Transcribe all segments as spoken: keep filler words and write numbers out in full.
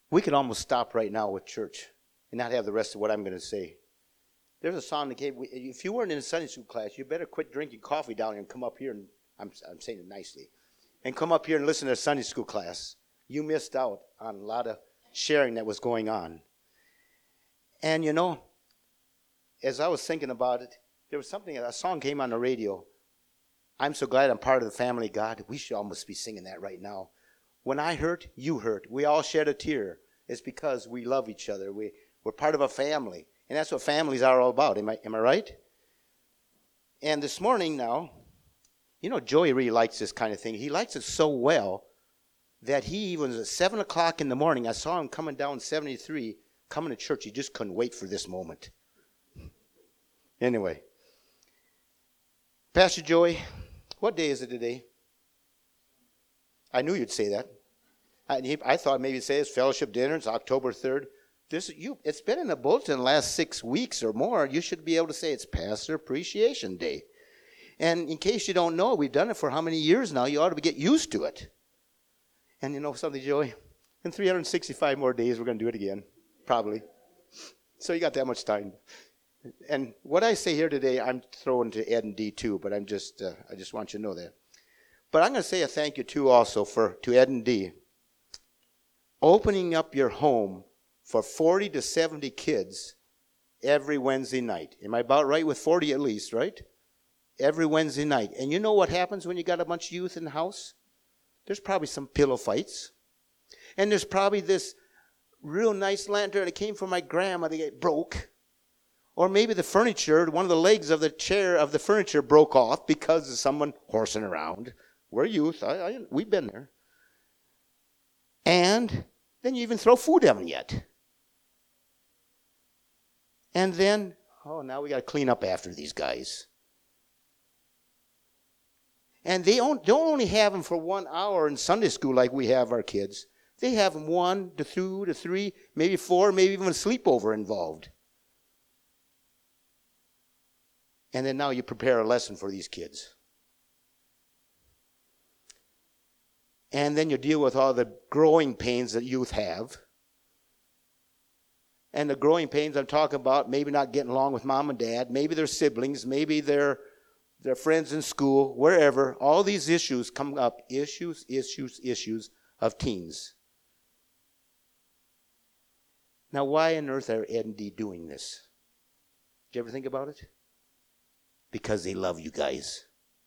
We could almost stop right now with church and not have the rest of what I'm going to say. There's a song that came, if you weren't in a Sunday school class, you better quit drinking coffee down here and come up here, and I'm, I'm saying it nicely, and come up here and listen to a Sunday school class. You missed out on a lot of sharing that was going on. And you know, as I was thinking about it, there was something, a song came on the radio. I'm so glad I'm part of the family of God. We should almost be singing that right now. When I hurt, you hurt. We all shed a tear. It's because we love each other. We, we're part of a family. And that's what families are all about. Am I, am I right? And this morning now, you know, Joey really likes this kind of thing. He likes it so well that he even at seven o'clock in the morning, I saw him coming down seventy-three, coming to church. He just couldn't wait for this moment. Anyway, Pastor Joey, what day is it today? I knew you'd say that. I, I thought maybe you'd say it's fellowship dinner. It's October third. This, you, it's been in the bulletin the last six weeks or more. You should be able to say it's Pastor Appreciation Day. And in case you don't know, we've done it for how many years now? You ought to get used to it. And you know something, Joey? In three hundred sixty-five more days, we're going to do it again, probably. So you got that much time. And what I say here today, I'm throwing to Ed and Dee too, but I'm just, uh, I just want you to know that. But I'm going to say a thank you too also for to Ed and Dee. Opening up your home for forty to seventy kids every Wednesday night. Am I about right with forty at least, right? Every Wednesday night. And you know what happens when you got a bunch of youth in the house? There's probably some pillow fights. And there's probably this real nice lantern that came from my grandma that get broke. Or maybe the furniture, one of the legs of the chair of the furniture broke off because of someone horsing around. We're youth. I, I, we've been there. And then you even throw food at them yet. And then, oh, now we got to clean up after these guys. And they don't, don't only have them for one hour in Sunday school like we have our kids. They have them one to two to three, maybe four, maybe even a sleepover involved. And then now you prepare a lesson for these kids. And then you deal with all the growing pains that youth have. And the growing pains I'm talking about, maybe not getting along with mom and dad, maybe their siblings, maybe their, their friends in school, wherever. All these issues come up, issues, issues, issues of teens. Now, why on earth are Ed and Dee doing this? Did you ever think about it? Because they love you guys.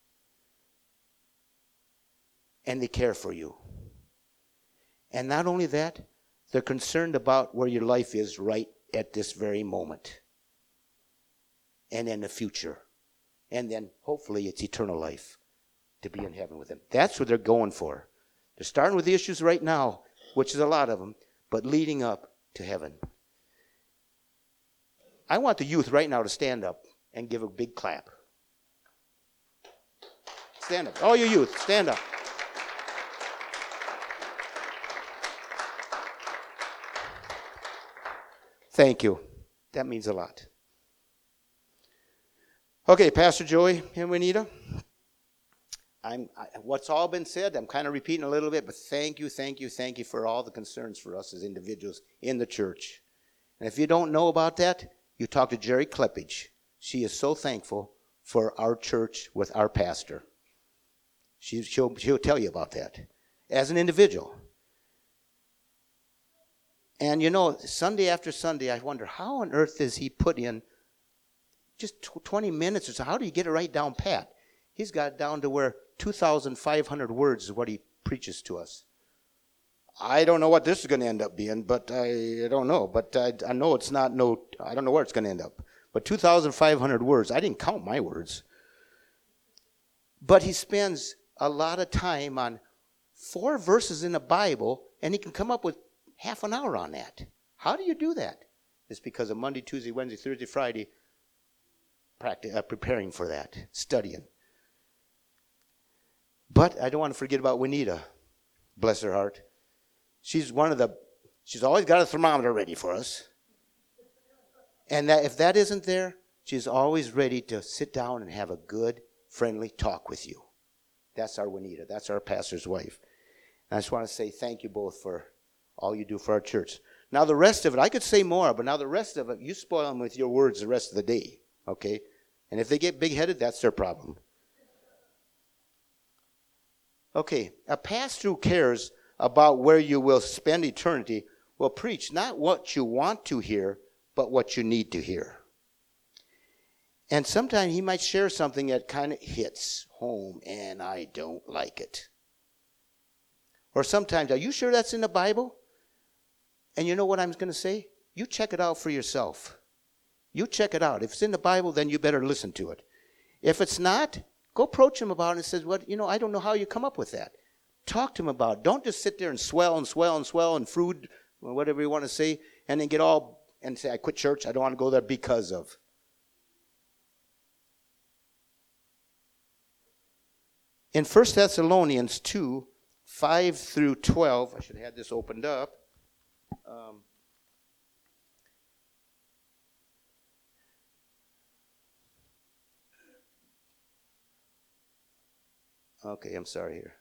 And they care for you. And not only that, they're concerned about where your life is right at this very moment. And in the future. And then hopefully it's eternal life to be in heaven with them. That's what they're going for. They're starting with the issues right now, which is a lot of them, but leading up to heaven. I want the youth right now to stand up and give a big clap. Stand up. All you youth, stand up. Thank you. That means a lot. Okay, Pastor Joey and Juanita. I'm, I, what's all been said, I'm kind of repeating a little bit, but thank you, thank you, thank you for all the concerns for us as individuals in the church. And if you don't know about that, you talk to Jerry Kleppage. She is so thankful for our church with our pastor. She, she'll, she'll tell you about that as an individual. And you know, Sunday after Sunday, I wonder, how on earth does he put in just twenty minutes or so? How do you get it right down pat? He's got it down to where two thousand five hundred words is what he preaches to us. I don't know what this is going to end up being, but I, I don't know. But I, I know it's not no, I don't know where it's going to end up. But two thousand five hundred words, I didn't count my words. But he spends a lot of time on four verses in the Bible, and he can come up with half an hour on that. How do you do that? It's because of Monday, Tuesday, Wednesday, Thursday, Friday, practice, uh, preparing for that, studying. But I don't want to forget about Juanita. Bless her heart. She's one of the, she's always got a thermometer ready for us. And that if that isn't there, she's always ready to sit down and have a good, friendly talk with you. That's our Juanita. That's our pastor's wife. And I just want to say thank you both for All you do for our church. Now the rest of it, I could say more, but now the rest of it, you spoil them with your words the rest of the day. Okay? And if they get big-headed, that's their problem. Okay, a pastor who cares about where you will spend eternity will preach not what you want to hear, but what you need to hear. And sometimes he might share something that kind of hits home, and I don't like it. Or sometimes, are you sure that's in the Bible? And you know what I'm going to say? You check it out for yourself. You check it out. If it's in the Bible, then you better listen to it. If it's not, go approach him about it and say, "What, you know, I don't know how you come up with that." Talk to him about it. Don't just sit there and swell and swell and swell and fruit, or whatever you want to say, and then get all and say, "I quit church. I don't want to go there because of." In First Thessalonians two, five through twelve, I should have had this opened up. Um, okay, I'm sorry here.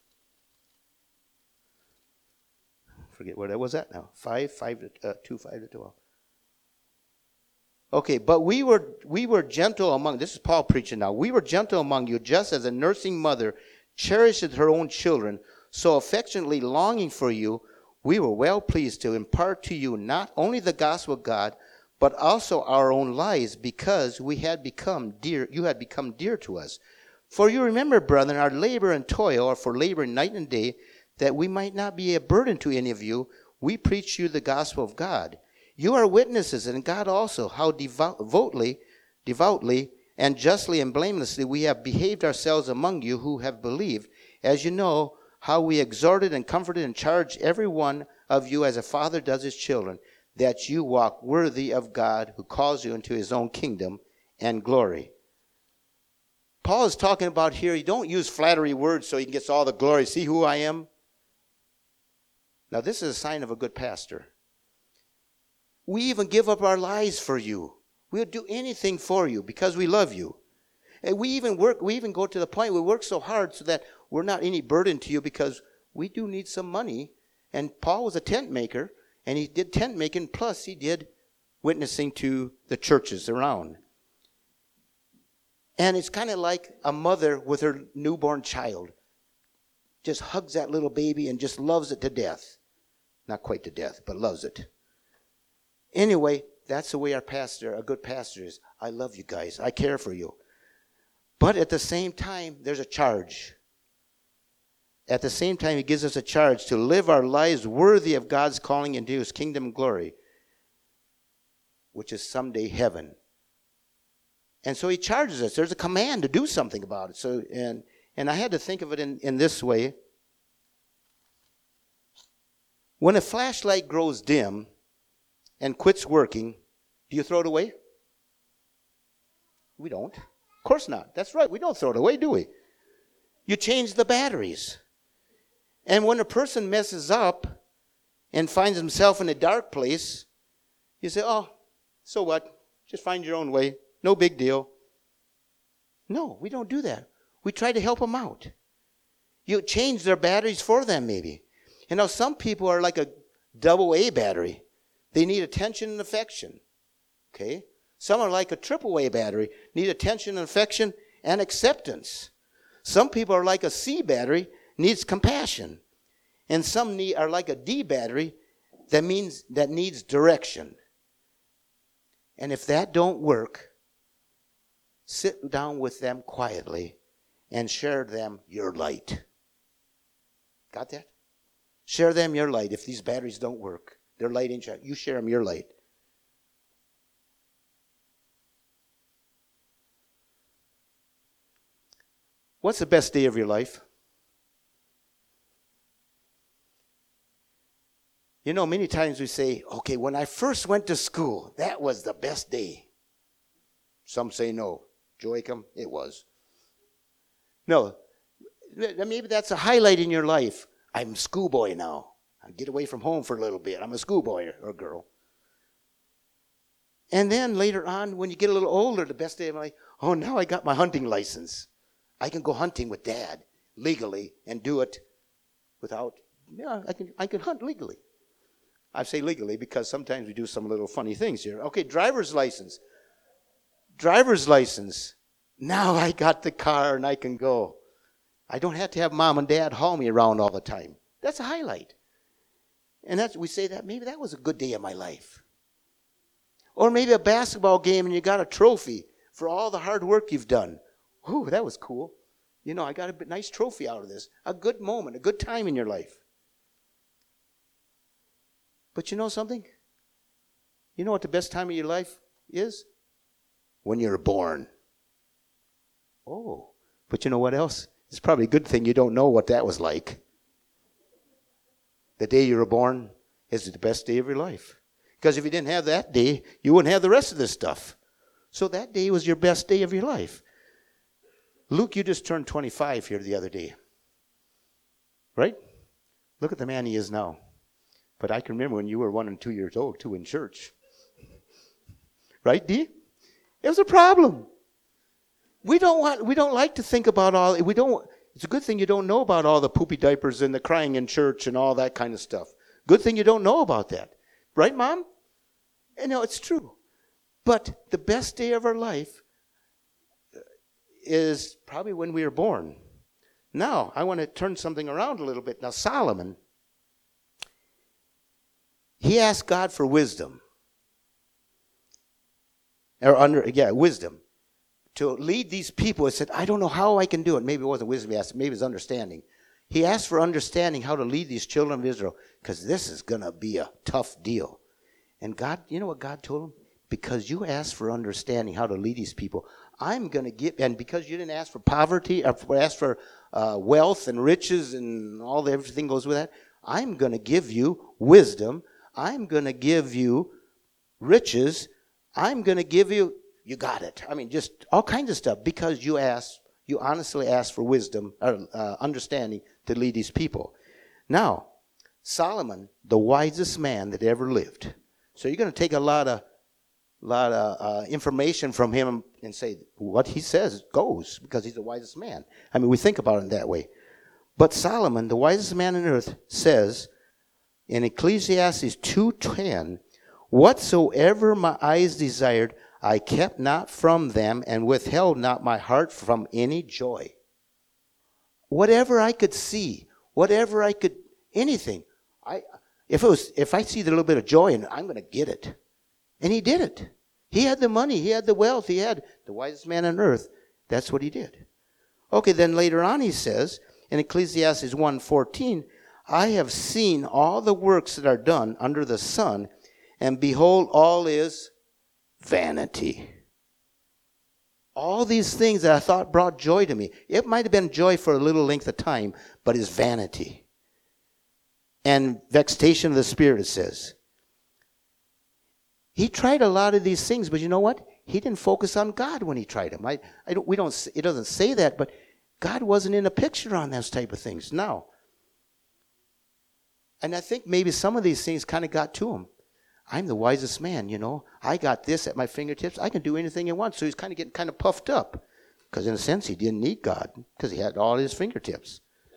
Forget what I was at now. Five, five to uh, two, five to twelve. Okay, but we were we were gentle among. This is Paul preaching now. We were gentle among you, just as a nursing mother cherishes her own children, so affectionately longing for you. We were well pleased to impart to you not only the gospel of God, but also our own lives, because we had become dear. You had become dear to us. For you remember, brethren, our labor and toil are for labor night and day, that we might not be a burden to any of you. We preach you the gospel of God. You are witnesses, and God also, how devoutly, devoutly, and justly and blamelessly we have behaved ourselves among you who have believed, as you know, how we exhorted and comforted and charged every one of you as a father does his children, that you walk worthy of God who calls you into his own kingdom and glory. Paul is talking about here, you don't use flattery words so he gets all the glory. See who I am? Now this is a sign of a good pastor. We even give up our lives for you. We'll do anything for you because we love you. And we even work, we even go to the point we work so hard so that we're not any burden to you, because we do need some money. And Paul was a tent maker, and he did tent making, plus he did witnessing to the churches around. And it's kind of like a mother with her newborn child. Just hugs that little baby and just loves it to death. Not quite to death, but loves it. Anyway, that's the way our pastor, a good pastor is. I love you guys. I care for you. But at the same time, there's a charge. At the same time, he gives us a charge to live our lives worthy of God's calling into his kingdom and glory, which is someday heaven. And so he charges us. There's a command to do something about it. So, and, and I had to think of it in, in this way. When a flashlight grows dim and quits working, do you throw it away? We don't. Of course not. That's right. We don't throw it away, do we? You change the batteries. And when a person messes up and finds himself in a dark place, you say, "Oh, so what? Just find your own way. No big deal." No, we don't do that. We try to help them out. You change their batteries for them, maybe. You know, some people are like a double A battery. They need attention and affection. Okay? Some are like a triple A battery, need attention and affection and acceptance. Some people are like a C battery, needs compassion. And some need, are like a D battery, that means that needs direction. And if that don't work, sit down with them quietly and share them your light. Got that? Share them your light. If these batteries don't work, their light ain't shining, you share them your light. What's the best day of your life? You know, many times we say, okay, when I first went to school, that was the best day. Some say no. Joachim, it was. No, maybe that's a highlight in your life. I'm a schoolboy now. I get away from home for a little bit. I'm a schoolboy or a girl. And then later on, when you get a little older, the best day of my life, oh, now I got my hunting license. I can go hunting with Dad legally and do it without, yeah, I can I can hunt legally. I say legally because sometimes we do some little funny things here. Okay, driver's license. Driver's license. Now I got the car and I can go. I don't have to have mom and dad haul me around all the time. That's a highlight. And that's, we say that maybe that was a good day of my life. Or maybe a basketball game and you got a trophy for all the hard work you've done. Ooh, that was cool. You know, I got a nice trophy out of this. A good moment, a good time in your life. But you know something? You know what the best time of your life is? When you're born. Oh, but you know what else? It's probably a good thing you don't know what that was like. The day you were born is the best day of your life. Because if you didn't have that day, you wouldn't have the rest of this stuff. So that day was your best day of your life. Luke, you just turned twenty-five here the other day. Right? Look at the man he is now. But I can remember when you were one and two years old, too, in church. Right, Dee? It was a problem. We don't want. We don't like to think about all. We don't. It's a good thing you don't know about all the poopy diapers and the crying in church and all that kind of stuff. Good thing you don't know about that, right, Mom? And no, it's true. But the best day of our life is probably when we were born. Now I want to turn something around a little bit. Now Solomon, he asked God for wisdom, or under yeah wisdom. To lead these people, he said, I don't know how I can do it. Maybe it wasn't wisdom he asked, maybe it was understanding. He asked for understanding how to lead these children of Israel, because this is going to be a tough deal. And God, you know what God told him? Because you asked for understanding how to lead these people, I'm going to give, and because you didn't ask for poverty, or ask for uh, wealth and riches and all the, everything goes with that, I'm going to give you wisdom. I'm going to give you riches. I'm going to give you You got it. I mean, just all kinds of stuff because you asked, you honestly asked for wisdom or uh, understanding to lead these people. Now, Solomon, the wisest man that ever lived. So you're going to take a lot of, lot of uh, information from him and say what he says goes because he's the wisest man. I mean, we think about it that way. But Solomon, the wisest man on earth, says in Ecclesiastes two ten, whatsoever my eyes desired, I kept not from them and withheld not my heart from any joy. Whatever I could see, whatever I could, anything. I, if it was, if I see the little bit of joy in it, I'm going to get it. And he did it. He had the money. He had the wealth. He had the wisest man on earth. That's what he did. Okay, then later on he says in Ecclesiastes one fourteen, I have seen all the works that are done under the sun, and behold, all is vanity. All these things that I thought brought joy to me, it might have been joy for a little length of time, but it's vanity. And vexation of the spirit, it says. He tried a lot of these things, but you know what? He didn't focus on God when he tried them. I, I don't, we don't, it doesn't say that, but God wasn't in the picture on those type of things. Now, and I think maybe some of these things kind of got to him. I'm the wisest man, you know. I got this at my fingertips. I can do anything I want. So he's kind of getting kind of puffed up. Because in a sense, he didn't need God. Because he had all his fingertips.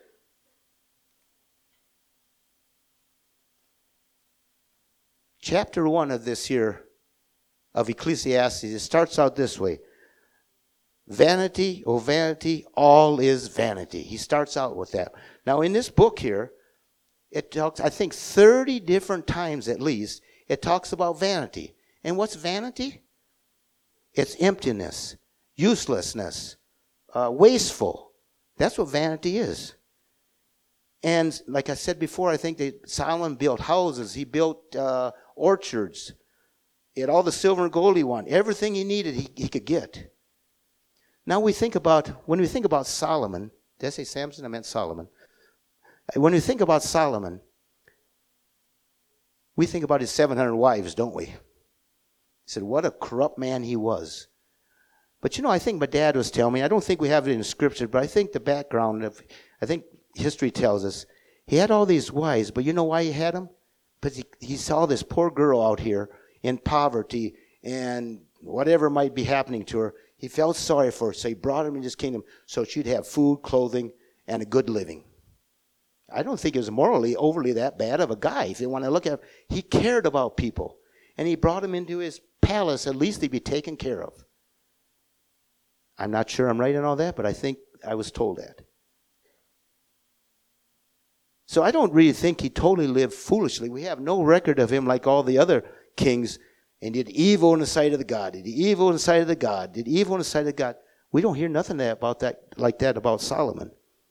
Chapter one of this here, of Ecclesiastes, it starts out this way. Vanity, oh vanity, all is vanity. He starts out with that. Now in this book here, it talks, I think, thirty different times at least, it talks about vanity. And what's vanity? It's emptiness, uselessness, uh, wasteful. That's what vanity is. And like I said before, I think that Solomon built houses. He built uh, orchards. He had all the silver and gold he wanted. Everything he needed, he, he could get. Now we think about, when we think about Solomon, did I say Samson? I meant Solomon. When we think about Solomon, we think about his seven hundred wives, don't we? He said, what a corrupt man he was. But you know, I think my dad was telling me, I don't think we have it in the scripture, but I think the background of, I think history tells us, he had all these wives, but you know why he had them? Because he, he saw this poor girl out here in poverty and whatever might be happening to her. He felt sorry for her, so he brought her into his kingdom so she'd have food, clothing, and a good living. I don't think he was morally overly that bad of a guy. If you want to look at him, he cared about people. And he brought them into his palace. At least they'd be taken care of. I'm not sure I'm right in all that, but I think I was told that. So I don't really think he totally lived foolishly. We have no record of him like all the other kings and did evil in the sight of the God, did evil in the sight of the God, did evil in the sight of God. We don't hear nothing about that like that about Solomon.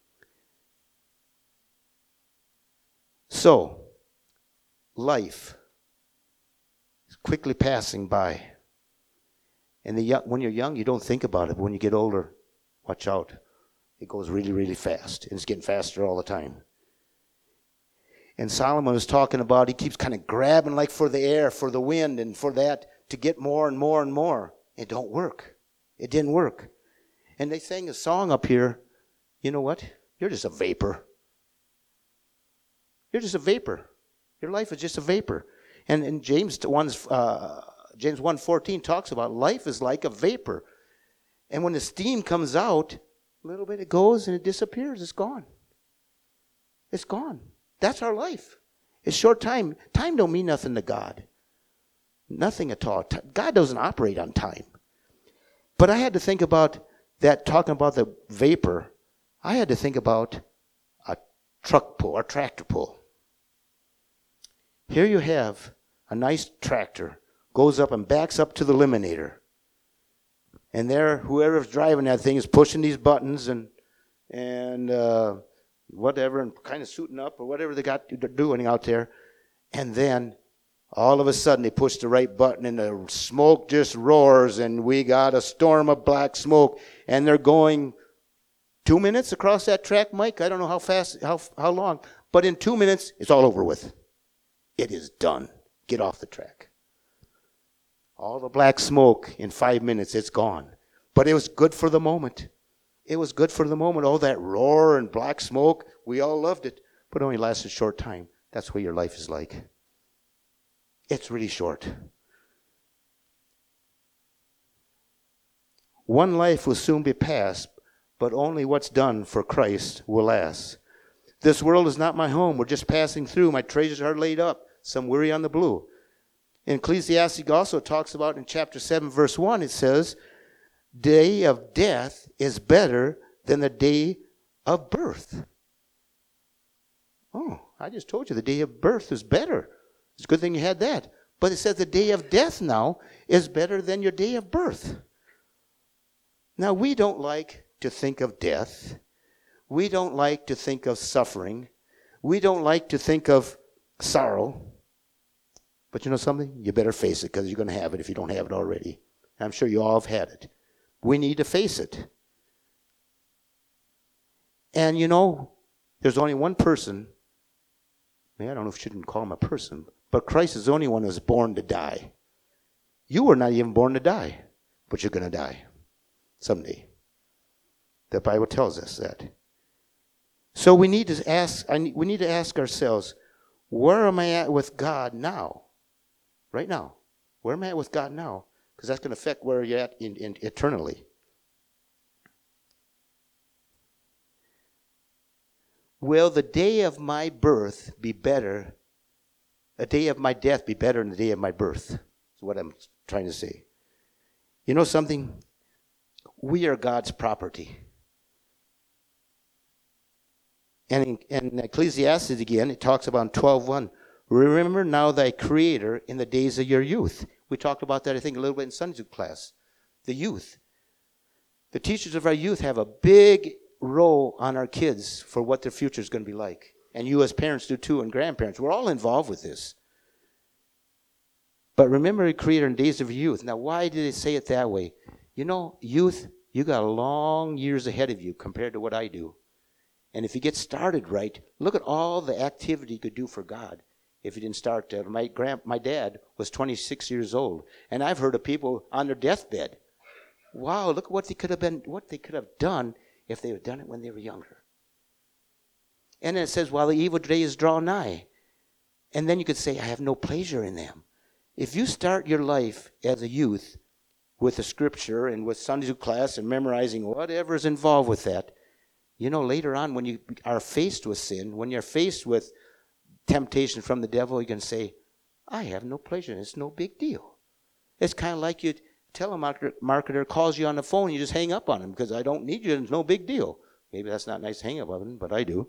So, life is quickly passing by. And the young, when you're young, you don't think about it. But when you get older, watch out. It goes really, really fast. And it's getting faster all the time. And Solomon was talking about, he keeps kind of grabbing like for the air, for the wind, and for that to get more and more and more. It don't work. It didn't work. And they sang a song up here. You know what? You're just a vapor. You're just a vapor. Your life is just a vapor. And, and James one's, uh, James one fourteen talks about life is like a vapor. And when the steam comes out, a little bit it goes and it disappears. It's gone. It's gone. That's our life. It's short time. Time don't mean nothing to God. Nothing at all. God doesn't operate on time. But I had to think about that, talking about the vapor. I had to think about a truck pull or tractor pull. Here you have a nice tractor, goes up and backs up to the eliminator. And there, whoever's driving that thing is pushing these buttons and and uh, whatever, and kind of suiting up or whatever they got to doing out there. And then, all of a sudden, they push the right button and the smoke just roars and we got a storm of black smoke. And they're going two minutes across that track, Mike. I don't know how fast, how how long. But in two minutes, it's all over with. It is done. Get off the track. All the black smoke, in five minutes, it's gone. But it was good for the moment. It was good for the moment. All that roar and black smoke, we all loved it. But it only lasted a short time. That's what your life is like. It's really short. One life will soon be past, but only what's done for Christ will last. This world is not my home. We're just passing through. My treasures are laid up. Some weary on the blue. In Ecclesiastes also talks about in chapter seven, verse one, it says, day of death is better than the day of birth. Oh, I just told you the day of birth is better. It's a good thing you had that. But it says the day of death now is better than your day of birth. Now, we don't like to think of death. We don't like to think of suffering. We don't like to think of sorrow. But you know something? You better face it because you're going to have it if you don't have it already. I'm sure you all have had it. We need to face it. And you know, there's only one person. I don't know if you shouldn't call him a person, but Christ is the only one who was born to die. You were not even born to die, but you're going to die someday. The Bible tells us that. So we need to ask. I need, we need to ask ourselves, where am I at with God now? Right now, where am I at with God now? Because that's going to affect where you're at in, in eternally. Will the day of my birth be better? A day of my death be better than the day of my birth? That's what I'm trying to say. You know something? We are God's property. And in, in Ecclesiastes again, it talks about twelve one. Remember now thy Creator in the days of your youth. We talked about that, I think, a little bit in Sunday school class. The youth. The teachers of our youth have a big role on our kids for what their future is going to be like. And you as parents do too, and grandparents. We're all involved with this. But remember the Creator in days of your youth. Now, why did it say it that way? You know, youth, you got long years ahead of you compared to what I do. And if you get started right, look at all the activity you could do for God. If you didn't start, uh, my grand, my dad was twenty-six years old, and I've heard of people on their deathbed. Wow, look what they could have been, what they could have done if they had done it when they were younger. And then it says, while the evil day is drawn nigh. And then you could say, I have no pleasure in them. If you start your life as a youth with the scripture and with Sunday school class and memorizing whatever is involved with that, You know, later on when you are faced with sin, when you're faced with temptation from the devil, you can say, I have no pleasure. It's no big deal. It's kind of like you telemarketer marketer calls you on the phone, you just hang up on him because I don't need you and it's no big deal. Maybe that's not nice to hang up on him, but I do.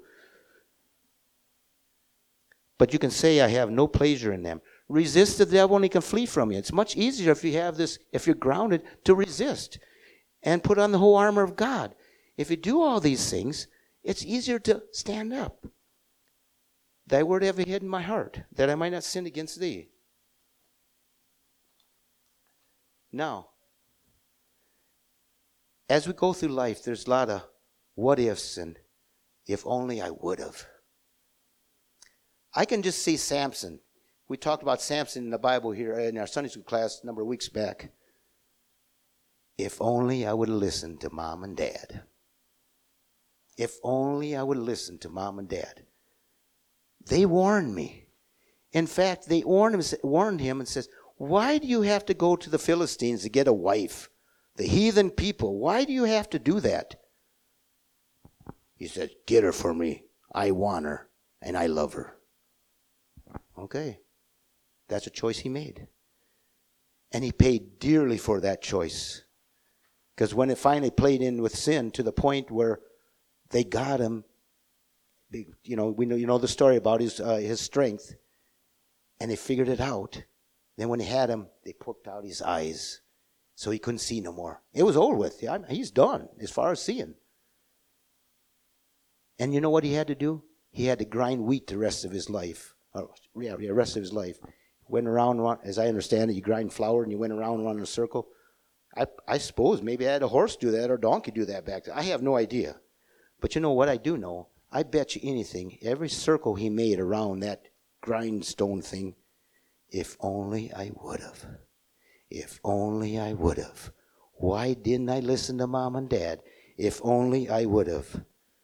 But you can say, I have no pleasure in them. Resist the devil and he can flee from you. It's much easier if you have this, if you're grounded, to resist and put on the whole armor of God. If you do all these things, it's easier to stand up. Thy word have I hid in my heart, that I might not sin against thee. Now, as we go through life, there's a lot of what ifs and if only I would have. I can just see Samson. We talked about Samson in the Bible here in our Sunday school class a number of weeks back. If only I would have listened to mom and dad. If only I would have listened to mom and dad. They warned me. In fact, they warned him, warned him and says, why do you have to go to the Philistines to get a wife? The heathen people, why do you have to do that? He said, get her for me. I want her and I love her. Okay. That's a choice he made. And he paid dearly for that choice. Because when it finally played in with sin to the point where they got him, you know, we know you know the story about his uh, his strength, and they figured it out. Then when they had him, they poked out his eyes, so he couldn't see no more. It was over with. Yeah, he's done as far as seeing. And you know what he had to do? He had to grind wheat the rest of his life. Uh, yeah, the rest of his life. Went around, as I understand it, you grind flour and you went around and around in a circle. I, I suppose maybe I had a horse do that or a donkey do that back then. I have no idea. But you know what I do know? I bet you anything, every circle he made around that grindstone thing, if only I would have. If only I would have. Why didn't I listen to mom and dad? If only I would have.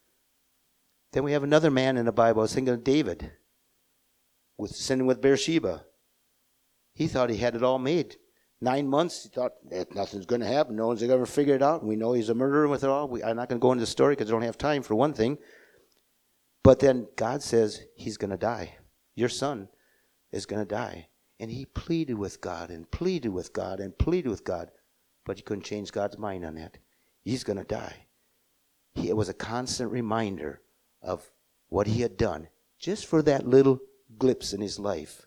Then we have another man in the Bible. I was thinking of David, with sinning with Bathsheba. He thought he had it all made. Nine months, he thought nothing's going to happen. No one's ever figure it out. And we know he's a murderer with it all. We, I'm not going to go into the story because I don't have time for one thing. But then God says he's going to die. Your son is going to die. And he pleaded with God and pleaded with God and pleaded with God. But he couldn't change God's mind on that. He's going to die. He, it was a constant reminder of what he had done just for that little glimpse in his life.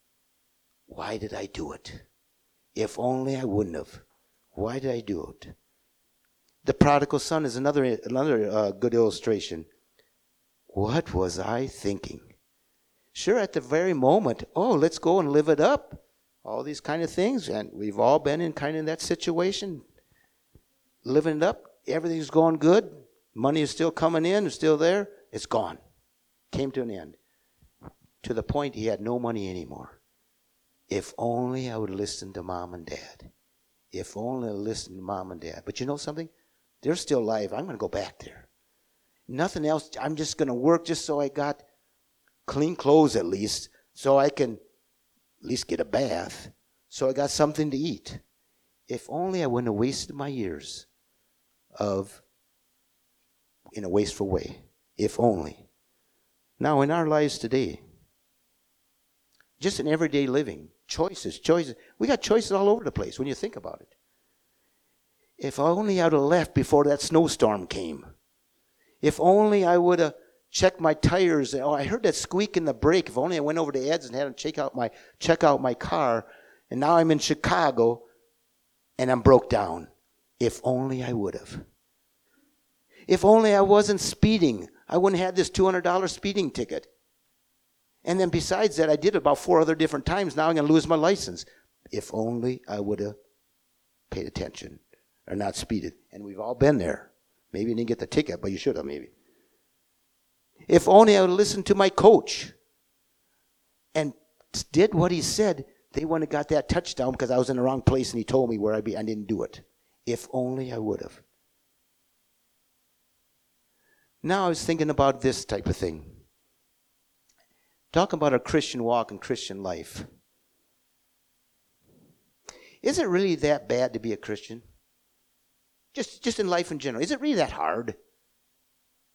Why did I do it? If only I wouldn't have. Why did I do it? The prodigal son is another another uh, good illustration. What was I thinking? Sure, at the very moment, oh, let's go and live it up. All these kind of things. And we've all been in kind of that situation. Living it up. Everything's going good. Money is still coming in. It's still there. It's gone. Came to an end. To the point he had no money anymore. If only I would listen to mom and dad. If only I listened to mom and dad. But you know something? They're still alive. I'm going to go back there. Nothing else. I'm just going to work just so I got clean clothes at least. So I can at least get a bath. So I got something to eat. If only I wouldn't have wasted my years of in a wasteful way. If only. Now in our lives today, just in everyday living, choices, choices. We got choices all over the place when you think about it. If only I would have left before that snowstorm came. If only I would have checked my tires. Oh, I heard that squeak in the brake. If only I went over to Ed's and had him check out my check out my car. And now I'm in Chicago and I'm broke down. If only I would have. If only I wasn't speeding. I wouldn't have had this two hundred dollars speeding ticket. And then besides that, I did it about four other different times. Now I'm going to lose my license. If only I would have paid attention or not speeded. And we've all been there. Maybe you didn't get the ticket, but you should have maybe. If only I would have listened to my coach and did what he said, they wouldn't have got that touchdown because I was in the wrong place and he told me where I'd be. I didn't do it. If only I would have. Now I was thinking about this type of thing. Talk about our Christian walk and Christian life. Is it really that bad to be a Christian? Just, just in life in general. Is it really that hard?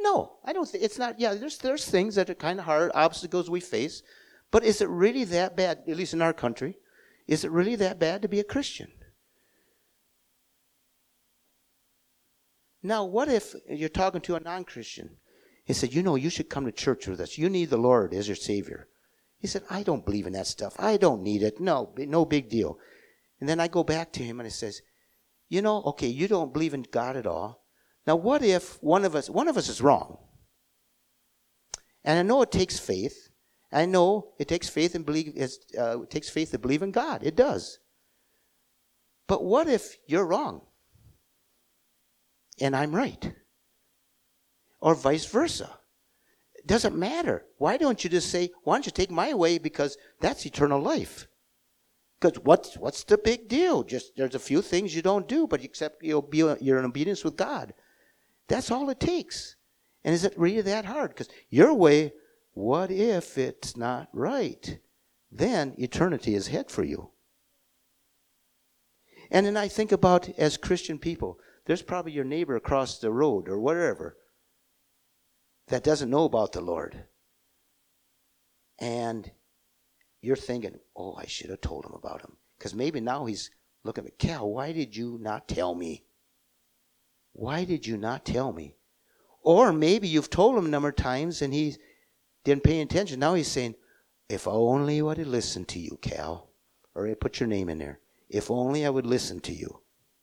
No, I don't think it's not. Yeah, there's there's things that are kind of hard, obstacles we face. But is it really that bad, at least in our country? Is it really that bad to be a Christian? Now, what if you're talking to a non-Christian? He said, you know, you should come to church with us. You need the Lord as your Savior. He said, I don't believe in that stuff. I don't need it. No, no big deal. And then I go back to him and he says, you know, okay, you don't believe in God at all. Now, what if one of us, one of us is wrong? And I know it takes faith. I know it takes faith and believe. Uh, it takes faith to believe in God. It does. But what if you're wrong, and I'm right, or vice versa? It doesn't matter. Why don't you just say, "Why don't you take my way?" Because that's eternal life. Because what's what's the big deal? Just there's a few things you don't do, but except you'll be you're in obedience with God. That's all it takes. And is it really that hard? Because your way, what if it's not right? Then eternity is ahead for you. And then I think about, as Christian people, there's probably your neighbor across the road or whatever that doesn't know about the Lord. And you're thinking, oh, I should have told him about him. Because maybe now he's looking at, Cal, why did you not tell me? Why did you not tell me? Or maybe you've told him a number of times and he didn't pay attention. Now he's saying, if only I would have listened to you, Cal. Or put your name in there. If only I would listen to you.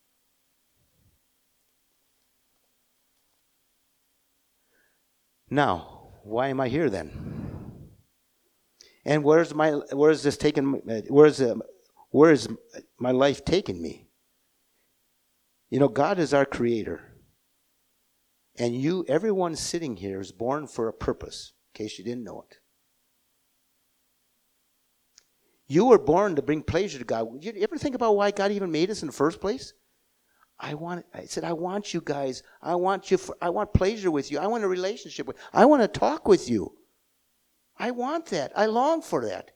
Now, why am I here then? And where's my where is this taking? Where's uh, where is my life taking me? You know, God is our creator. And you, everyone sitting here is born for a purpose, in case you didn't know it. You were born to bring pleasure to God. You ever think about why God even made us in the first place? I want. I said, I want you guys. I want you. For, I want pleasure with you. I want a relationship with you. I want to talk with you. I want that. I long for that.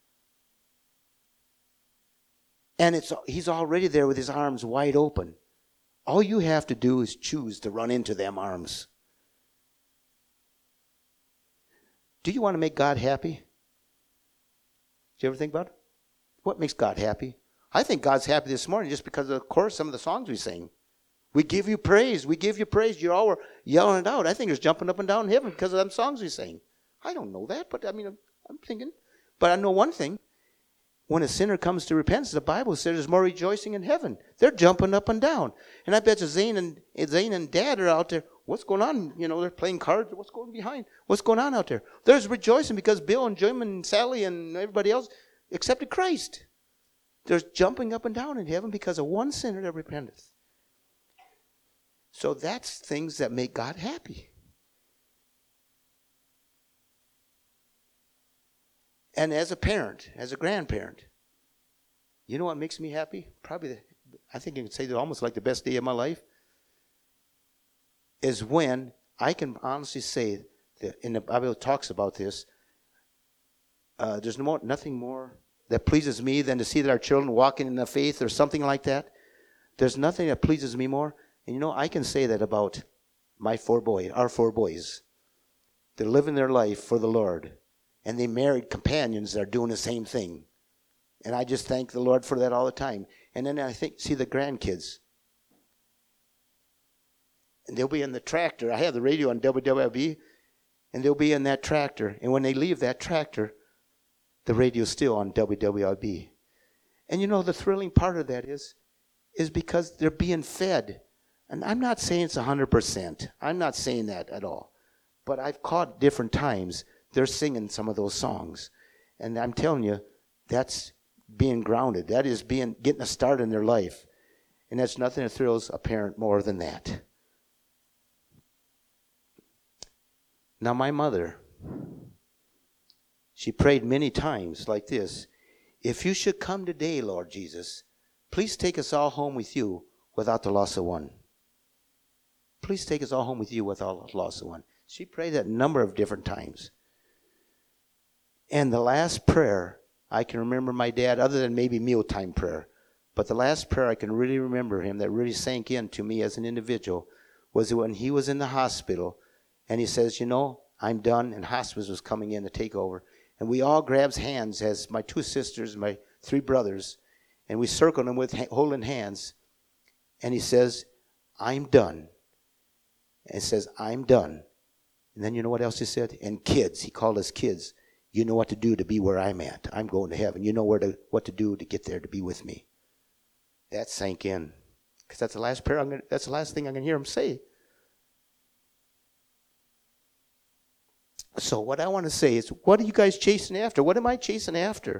And it's He's already there with His arms wide open. All you have to do is choose to run into them arms. Do you want to make God happy? Did you ever think about it? What makes God happy? I think God's happy this morning just because of, of course, some of the songs we sing. We give you praise. We give you praise. You all were yelling it out. I think it's jumping up and down in heaven because of them songs we sing. I don't know that, but I mean, I'm, I'm thinking. But I know one thing. When a sinner comes to repentance, the Bible says there's more rejoicing in heaven. They're jumping up and down. And I bet you Zane and Zane and Dad are out there. What's going on? You know, they're playing cards. What's going behind? What's going on out there? There's rejoicing because Bill and Jim and Sally and everybody else accepted Christ. There's jumping up and down in heaven because of one sinner that repenteth. So that's things that make God happy. And as a parent, as a grandparent, you know what makes me happy? Probably, the, I think you can say that almost like the best day of my life is when I can honestly say that, and the Bible talks about this, uh, there's no more, nothing more that pleases me than to see that our children walking in the faith or something like that. There's nothing that pleases me more. And you know, I can say that about my four boys, our four boys. They're living their life for the Lord. And they married companions that are doing the same thing. And I just thank the Lord for that all the time. And then I think, see the grandkids. And they'll be in the tractor. I have the radio on W W L B. And they'll be in that tractor. And when they leave that tractor, the radio's still on W W L B. And you know, the thrilling part of that is, is because they're being fed. And I'm not saying it's one hundred percent. I'm not saying that at all. But I've caught different times they're singing some of those songs. And I'm telling you, that's being grounded. That is being getting a start in their life. And that's nothing that thrills a parent more than that. Now my mother, she prayed many times like this. If you should come today, Lord Jesus, please take us all home with you without the loss of one. Please take us all home with you without the loss of one. She prayed that a number of different times. And the last prayer, I can remember my dad, other than maybe mealtime prayer, but the last prayer I can really remember him that really sank into me as an individual was when he was in the hospital And he says, you know, I'm done. And hospice was coming in to take over. And we all grabs hands as my two sisters, my three brothers, and we circled him with ha- holding hands. And he says, I'm done. And he says, I'm done. And then you know what else he said? And kids, he called us kids. You know what to do to be where I'm at. I'm going to heaven. You know where to what to do to get there to be with me. That sank in. Because that's the last prayer I'm gonna, that's the last thing I'm going to hear him say. So what I want to say is, what are you guys chasing after? What am I chasing after?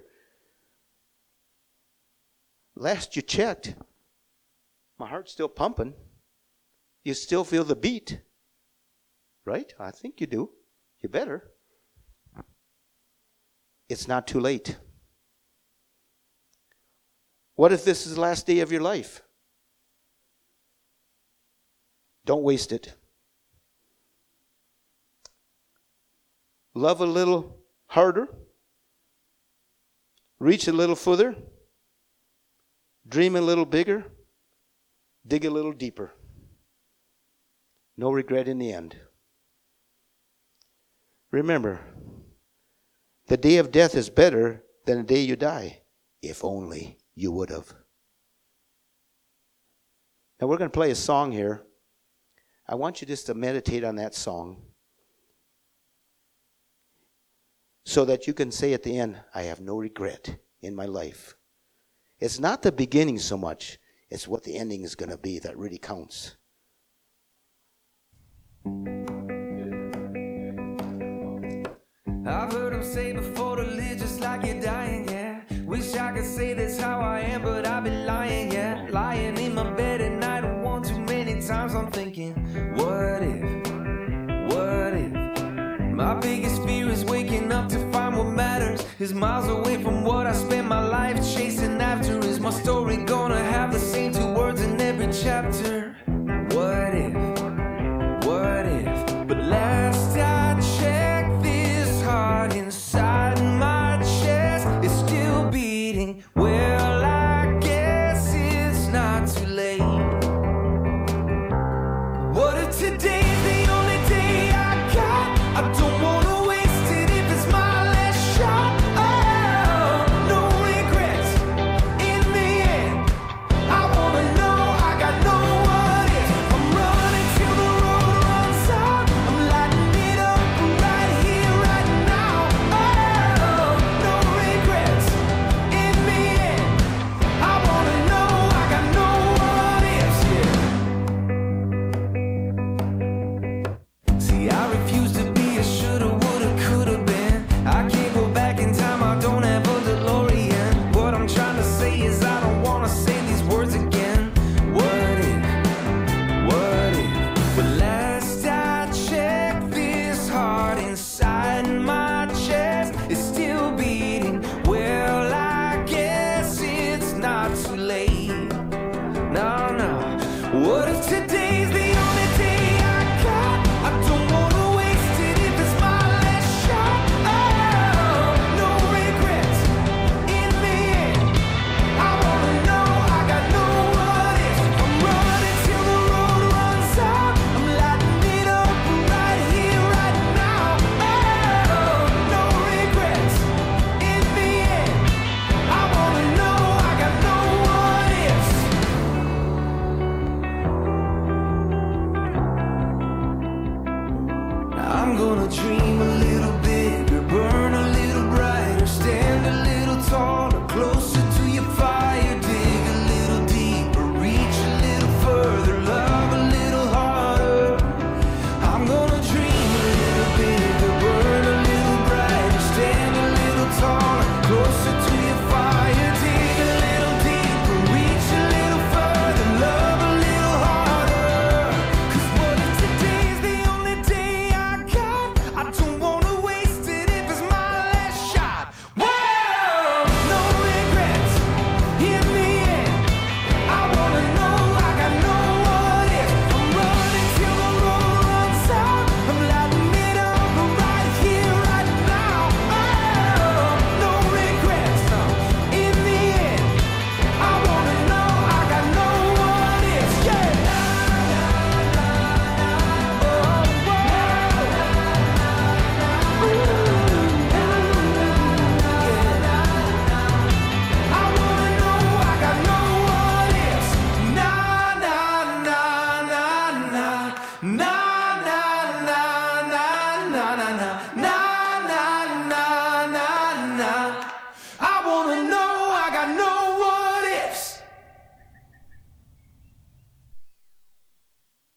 Last you checked, my heart's still pumping. You still feel the beat. Right? I think you do. You better. It's not too late. What if this is the last day of your life? Don't waste it. Love a little harder. Reach a little further. Dream a little bigger. Dig a little deeper. No regret in the end. Remember, the day of death is better than the day you die. If only you would have. Now we're going to play a song here. I want you just to meditate on that song, so that you can say at the end, I have no regret in my life. It's not the beginning so much. It's what the ending is going to be that really counts. I've heard them say before to live just like you're dying, yeah. Wish I could say that's how I am, but I've been lying, yeah. Lying in my bed at night, one too many times I'm thinking, what if, what if? My biggest fear is waking up to find what matters is miles away from what I spent my life chasing after. Is my story gonna have the same two words in every chapter?